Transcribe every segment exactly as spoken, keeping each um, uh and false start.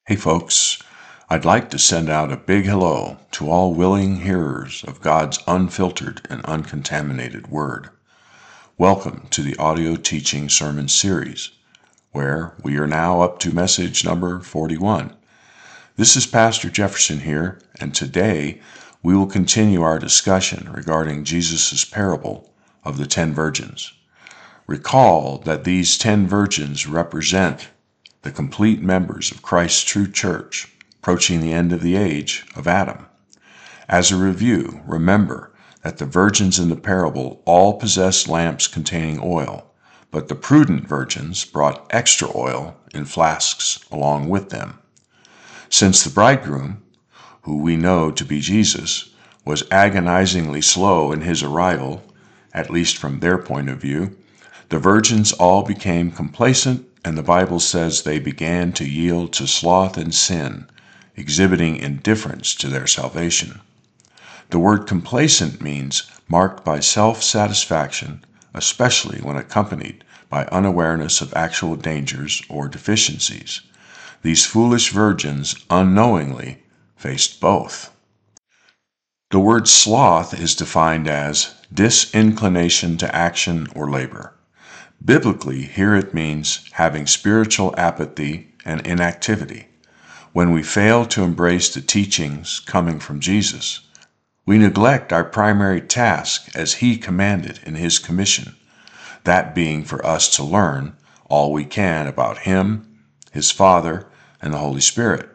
Hey folks, I'd like to send out a big hello to all willing hearers of God's unfiltered and uncontaminated Word. Welcome to the audio teaching sermon series, where we are now up to message number forty-one. This is Pastor Jefferson here, and today we will continue our discussion regarding Jesus' parable of the ten virgins. Recall that these ten virgins represent the complete members of Christ's true church, approaching the end of the age of Adam. As a review, remember that the virgins in the parable all possessed lamps containing oil, but the prudent virgins brought extra oil in flasks along with them. Since the bridegroom, who we know to be Jesus, was agonizingly slow in his arrival, at least from their point of view, the virgins all became complacent, and the Bible says they began to yield to sloth and sin, exhibiting indifference to their salvation. The word complacent means marked by self-satisfaction, especially when accompanied by unawareness of actual dangers or deficiencies. These foolish virgins unknowingly faced both. The word sloth is defined as disinclination to action or labor. Biblically, here it means having spiritual apathy and inactivity. When we fail to embrace the teachings coming from Jesus, we neglect our primary task as He commanded in His commission, that being for us to learn all we can about Him, His Father, and the Holy Spirit.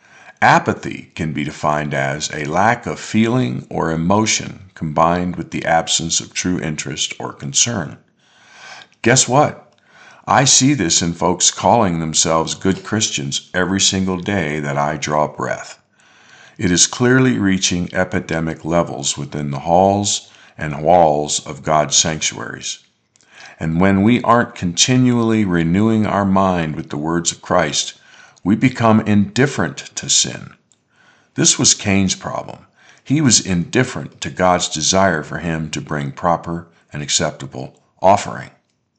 Apathy can be defined as a lack of feeling or emotion combined with the absence of true interest or concern. Guess what? I see this in folks calling themselves good Christians every single day that I draw breath. It is clearly reaching epidemic levels within the halls and walls of God's sanctuaries. And when we aren't continually renewing our mind with the words of Christ, we become indifferent to sin. This was Cain's problem. He was indifferent to God's desire for him to bring proper and acceptable offering.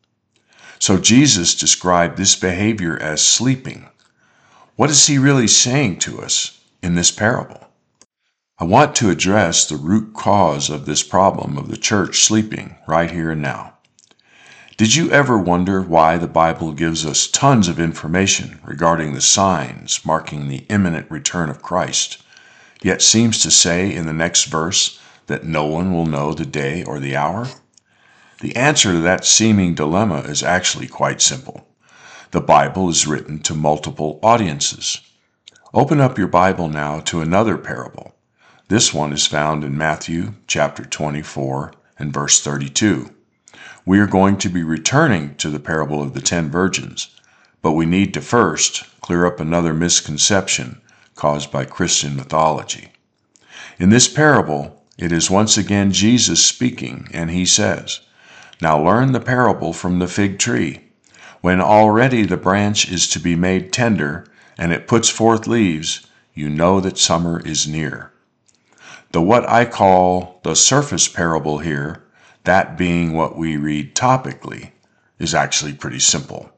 So Jesus described this behavior as sleeping. What is he really saying to us in this parable? I want to address the root cause of this problem of the church sleeping right here and now. Did you ever wonder why the Bible gives us tons of information regarding the signs marking the imminent return of Christ, yet seems to say in the next verse that no one will know the day or the hour? The answer to that seeming dilemma is actually quite simple. The Bible is written to multiple audiences. Open up your Bible now to another parable. This one is found in Matthew chapter twenty-four and verse thirty-two. We are going to be returning to the parable of the ten virgins, but we need to first clear up another misconception caused by Christian mythology. In this parable, it is once again Jesus speaking, and he says, "Now learn the parable from the fig tree. When already the branch is to be made tender, and it puts forth leaves, you know that summer is near." The what I call the surface parable here, that being what we read topically, is actually pretty simple.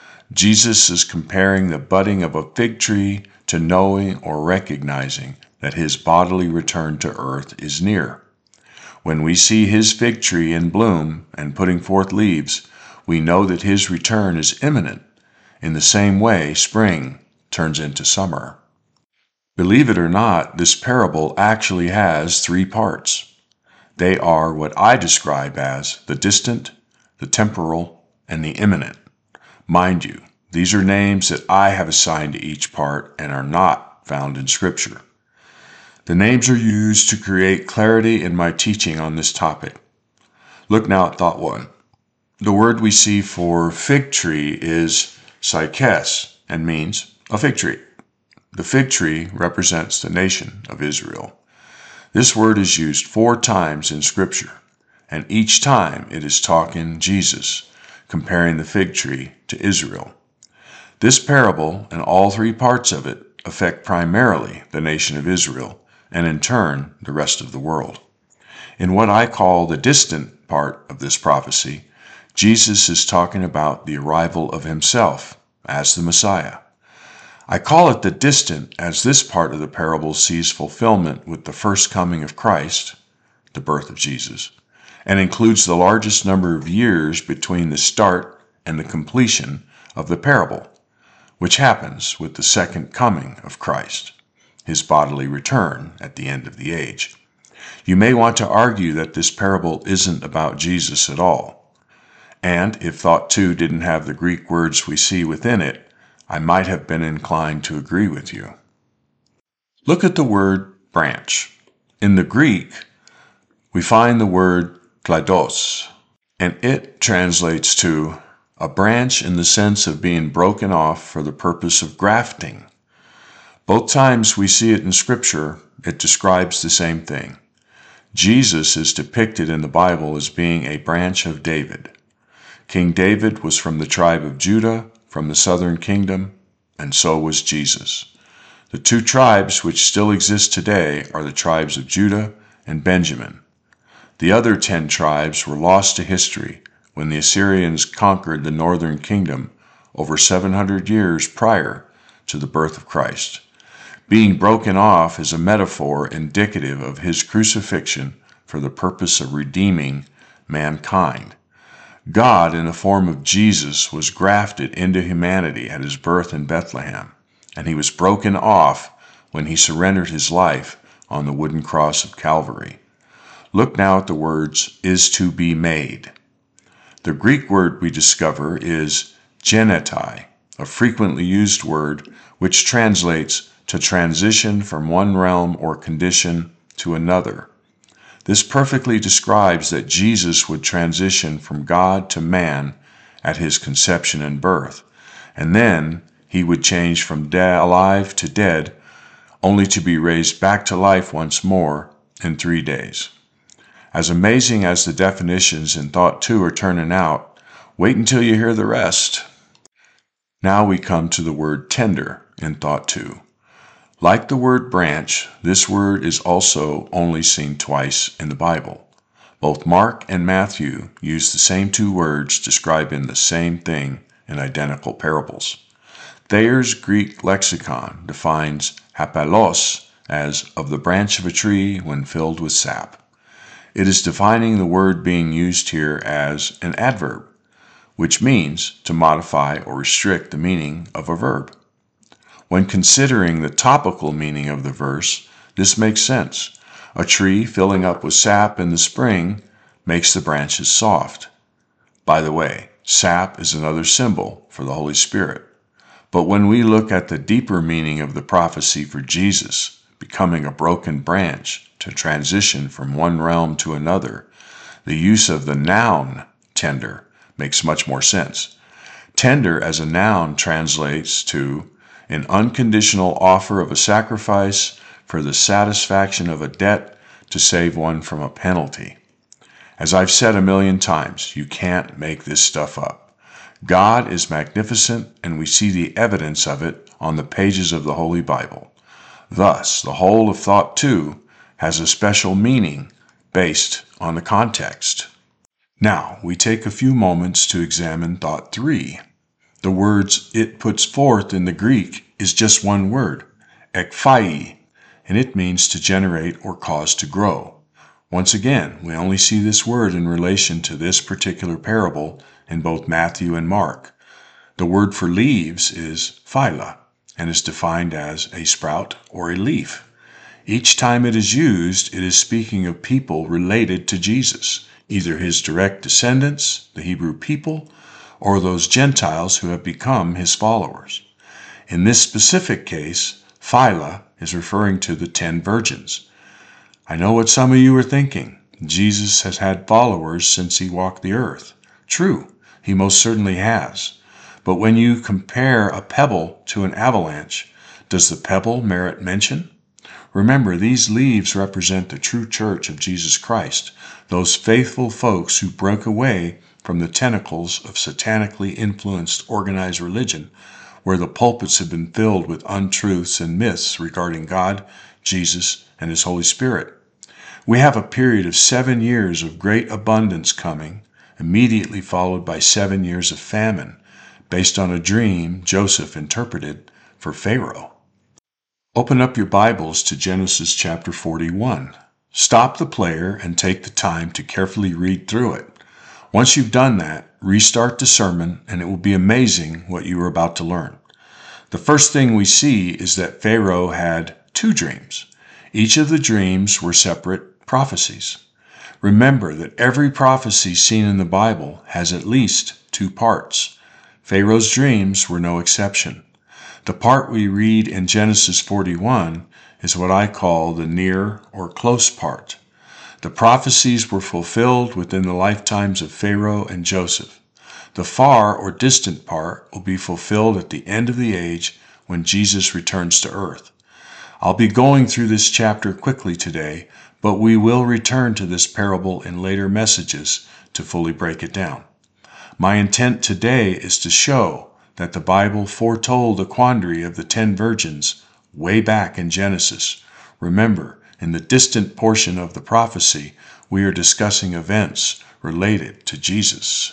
Jesus is comparing the budding of a fig tree to knowing or recognizing that his bodily return to earth is near. When we see his fig tree in bloom and putting forth leaves, we know that his return is imminent. In the same way, spring turns into summer. Believe it or not, this parable actually has three parts. They are what I describe as the distant, the temporal, and the imminent. Mind you, these are names that I have assigned to each part and are not found in Scripture. The names are used to create clarity in my teaching on this topic. Look now at thought one. The word we see for fig tree is psyches and means a fig tree. The fig tree represents the nation of Israel. This word is used four times in Scripture, and each time it is talking Jesus, comparing the fig tree to Israel. This parable and all three parts of it affect primarily the nation of Israel, and in turn the rest of the world. In what I call the distant part of this prophecy, Jesus is talking about the arrival of himself as the Messiah. I call it the distant, as this part of the parable sees fulfillment with the first coming of Christ, the birth of Jesus, and includes the largest number of years between the start and the completion of the parable, which happens with the second coming of Christ, his bodily return at the end of the age. You may want to argue that this parable isn't about Jesus at all. And if thought two didn't have the Greek words we see within it, I might have been inclined to agree with you. Look at the word branch. In the Greek, we find the word kleidos, and it translates to a branch in the sense of being broken off for the purpose of grafting. Both times we see it in Scripture, it describes the same thing. Jesus is depicted in the Bible as being a branch of David. King David was from the tribe of Judah, from the southern kingdom, and so was Jesus. The two tribes which still exist today are the tribes of Judah and Benjamin. The other ten tribes were lost to history when the Assyrians conquered the northern kingdom over seven hundred years prior to the birth of Christ. Being broken off is a metaphor indicative of his crucifixion for the purpose of redeeming mankind. God, in the form of Jesus, was grafted into humanity at his birth in Bethlehem, and he was broken off when he surrendered his life on the wooden cross of Calvary. Look now at the words, is to be made. The Greek word we discover is genetai, a frequently used word which translates to transition from one realm or condition to another. This perfectly describes that Jesus would transition from God to man at his conception and birth, and then he would change from de- alive to dead, only to be raised back to life once more in three days. As amazing as the definitions in Thought two are turning out, wait until you hear the rest. Now we come to the word tender in Thought two. Like the word branch, this word is also only seen twice in the Bible. Both Mark and Matthew use the same two words describing the same thing in identical parables. Thayer's Greek lexicon defines hapalos as of the branch of a tree when filled with sap. It is defining the word being used here as an adverb, which means to modify or restrict the meaning of a verb. When considering the topical meaning of the verse, this makes sense. A tree filling up with sap in the spring makes the branches soft. By the way, sap is another symbol for the Holy Spirit. But when we look at the deeper meaning of the prophecy for Jesus becoming a broken branch to transition from one realm to another, the use of the noun tender makes much more sense. Tender as a noun translates to an unconditional offer of a sacrifice for the satisfaction of a debt to save one from a penalty. As I've said a million times, you can't make this stuff up. God is magnificent, and we see the evidence of it on the pages of the Holy Bible. Thus, the whole of Thought two has a special meaning based on the context. Now, we take a few moments to examine Thought three. The words it puts forth in the Greek is just one word, ekphai, and it means to generate or cause to grow. Once again, we only see this word in relation to this particular parable in both Matthew and Mark. The word for leaves is phyla, and is defined as a sprout or a leaf. Each time it is used, it is speaking of people related to Jesus, either his direct descendants, the Hebrew people, or those Gentiles who have become his followers. In this specific case, phyla is referring to the ten virgins. I know what some of you are thinking. Jesus has had followers since he walked the earth. True, he most certainly has. But when you compare a pebble to an avalanche, does the pebble merit mention? Remember, these leaves represent the true church of Jesus Christ, those faithful folks who broke away from the tentacles of satanically influenced organized religion, where the pulpits have been filled with untruths and myths regarding God, Jesus, and his Holy Spirit. We have a period of seven years of great abundance coming, immediately followed by seven years of famine, based on a dream Joseph interpreted for Pharaoh. Open up your Bibles to Genesis chapter forty-one. Stop the player and take the time to carefully read through it. Once you've done that, restart the sermon and it will be amazing what you are about to learn. The first thing we see is that Pharaoh had two dreams. Each of the dreams were separate prophecies. Remember that every prophecy seen in the Bible has at least two parts. Pharaoh's dreams were no exception. The part we read in Genesis forty-one is what I call the near or close part. The prophecies were fulfilled within the lifetimes of Pharaoh and Joseph. The far or distant part will be fulfilled at the end of the age when Jesus returns to earth. I'll be going through this chapter quickly today, but we will return to this parable in later messages to fully break it down. My intent today is to show that the Bible foretold the quandary of the ten virgins way back in Genesis. Remember, in the distant portion of the prophecy, we are discussing events related to Jesus.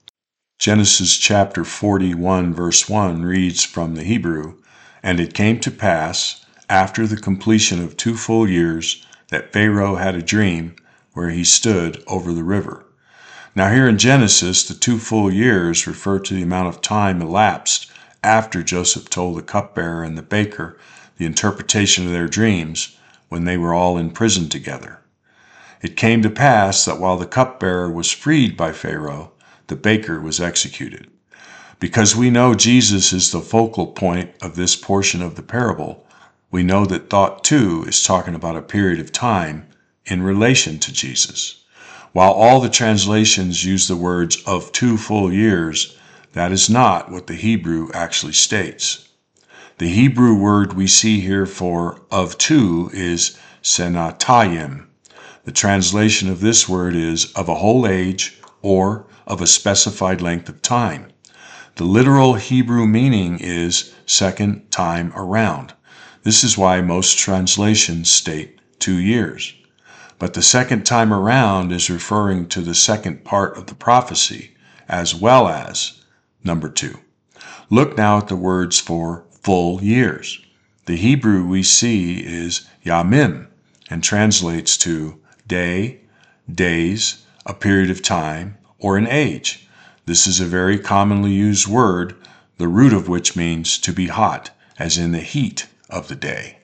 Genesis chapter forty-one verse one reads from the Hebrew, "And it came to pass, after the completion of two full years, that Pharaoh had a dream where he stood over the river." Now here in Genesis, the two full years refer to the amount of time elapsed after Joseph told the cupbearer and the baker the interpretation of their dreams when they were all in prison together. It came to pass that while the cupbearer was freed by Pharaoh, the baker was executed. Because we know Jesus is the focal point of this portion of the parable, we know that thought two is talking about a period of time in relation to Jesus. While all the translations use the words of two full years, that is not what the Hebrew actually states. The Hebrew word we see here for of two is senatayim. The translation of this word is of a whole age or of a specified length of time. The literal Hebrew meaning is second time around. This is why most translations state two years. But the second time around is referring to the second part of the prophecy, as well as number two. Look now at the words for full years. The Hebrew we see is yamim and translates to day, days, a period of time, or an age. This is a very commonly used word, the root of which means to be hot, as in the heat of the day.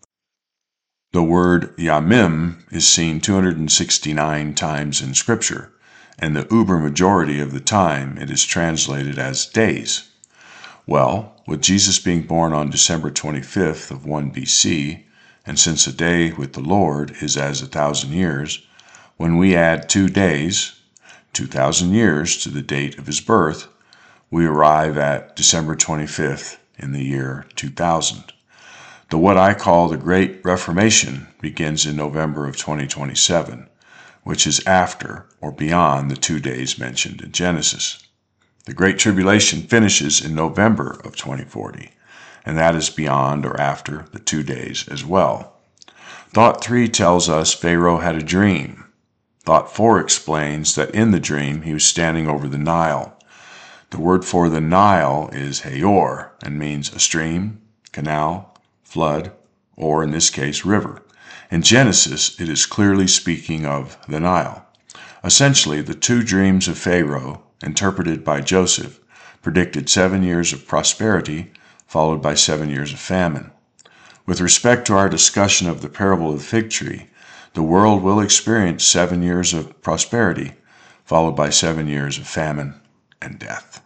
The word yamim is seen two hundred sixty-nine times in Scripture, and the uber majority of the time it is translated as days. Well, with Jesus being born on December twenty-fifth of one B C, and since a day with the Lord is as a thousand years, when we add two days, two thousand years to the date of his birth, we arrive at December twenty-fifth in the year two thousand. The what I call the Great Reformation begins in November of twenty twenty-seven, which is after or beyond the two days mentioned in Genesis. The Great Tribulation finishes in November of twenty forty, and that is beyond or after the two days as well. Thought three tells us Pharaoh had a dream. Thought four explains that in the dream he was standing over the Nile. The word for the Nile is Hayor and means a stream, canal, flood, or in this case, river. In Genesis, it is clearly speaking of the Nile. Essentially, the two dreams of Pharaoh, interpreted by Joseph, predicted seven years of prosperity followed by seven years of famine. With respect to our discussion of the parable of the fig tree, the world will experience seven years of prosperity, followed by seven years of famine and death.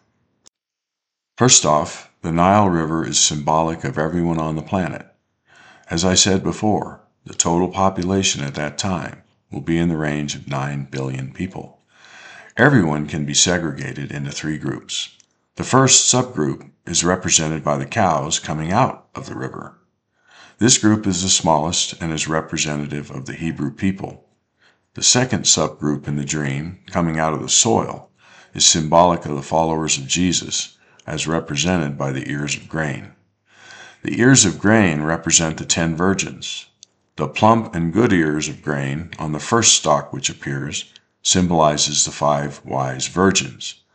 First off, the Nile River is symbolic of everyone on the planet. As I said before, the total population at that time will be in the range of nine billion people. Everyone can be segregated into three groups. The first subgroup is represented by the cows coming out of the river. This group is the smallest and is representative of the Hebrew people. The second subgroup in the dream, coming out of the soil, is symbolic of the followers of Jesus, as represented by the ears of grain. The ears of grain represent the ten virgins. The plump and good ears of grain on the first stalk which appears symbolizes the five wise virgins.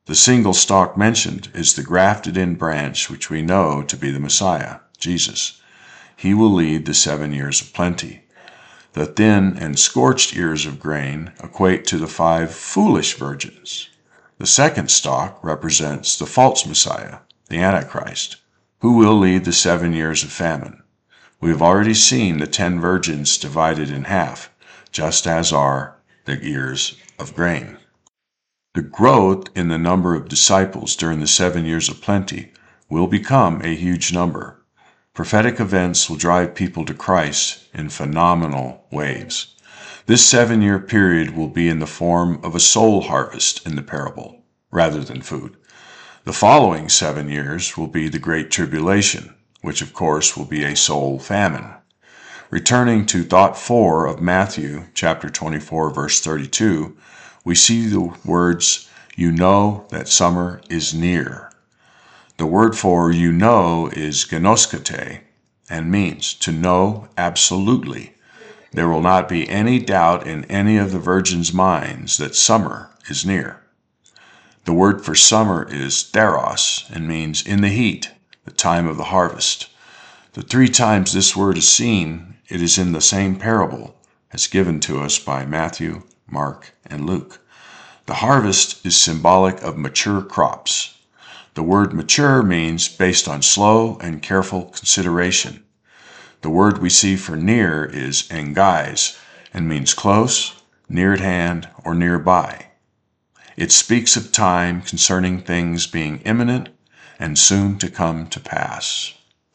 The single stalk mentioned is the grafted-in branch which we know to be the Messiah, Jesus. He will lead the seven years of plenty. The thin and scorched ears of grain equate to the five foolish virgins. The second stalk represents the false Messiah, the Antichrist, who will lead the seven years of famine. We have already seen the ten virgins divided in half, just as are the ears of grain. The growth in the number of disciples during the seven years of plenty will become a huge number. Prophetic events will drive people to Christ in phenomenal waves. This seven-year period will be in the form of a soul harvest in the parable, rather than food. The following seven years will be the Great Tribulation, which of course will be a soul famine. Returning to thought four of Matthew chapter twenty-four, verse thirty-two, we see the words, "You know that summer is near." The word for "you know" is gnoskete and means to know absolutely. There will not be any doubt in any of the virgins' minds that summer is near. The word for summer is theros and means in the heat, the time of the harvest. The three times this word is seen, it is in the same parable as given to us by Matthew, Mark, and Luke. The harvest is symbolic of mature crops. The word mature means based on slow and careful consideration. The word we see for near is engais and means close, near at hand, or nearby. It speaks of time concerning things being imminent and soon to come to pass.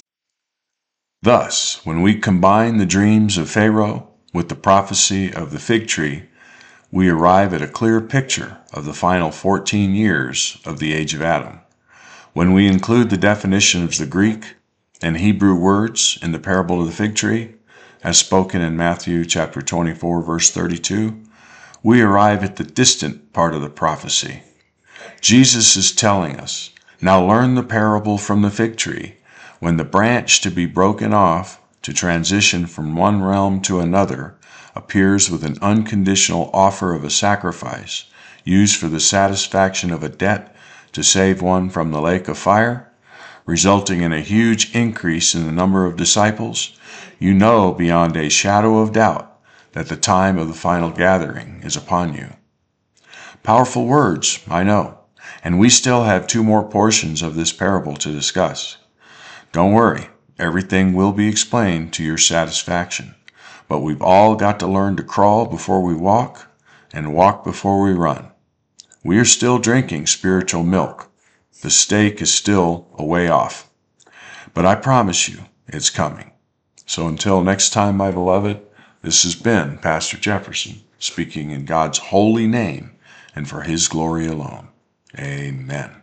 Thus, when we combine the dreams of Pharaoh with the prophecy of the fig tree, we arrive at a clear picture of the final fourteen years of the age of Adam. When we include the definition of the Greek and Hebrew words in the parable of the fig tree, as spoken in Matthew chapter twenty-four, verse thirty-two, we arrive at the distant part of the prophecy. Jesus is telling us, "Now learn the parable from the fig tree. When the branch to be broken off to transition from one realm to another appears with an unconditional offer of a sacrifice used for the satisfaction of a debt to save one from the lake of fire, resulting in a huge increase in the number of disciples, you know beyond a shadow of doubt that the time of the final gathering is upon you." Powerful words, I know, and we still have two more portions of this parable to discuss. Don't worry, everything will be explained to your satisfaction, but we've all got to learn to crawl before we walk and walk before we run. We are still drinking spiritual milk. The steak is still a way off. But I promise you, it's coming. So until next time, my beloved, this has been Pastor Jefferson, speaking in God's holy name and for His glory alone. Amen.